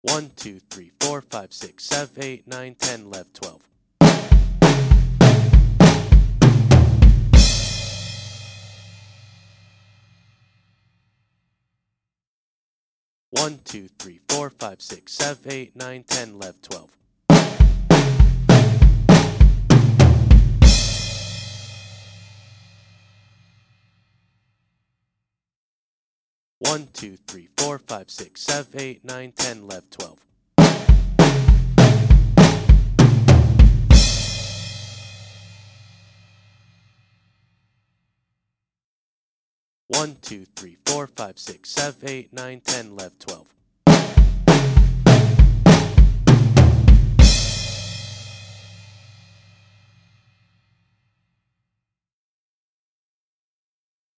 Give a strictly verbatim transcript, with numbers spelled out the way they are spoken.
One, two, three, four, five, six, seven, eight, nine, ten, eleven, twelve. One, two, three, four, five, six, seven, eight, nine, ten, eleven, twelve. One, two, three, four, five, six, seven, eight, nine, ten, eleven, twelve. One, two, three, four, five, six, seven, eight, nine, ten, eleven, twelve.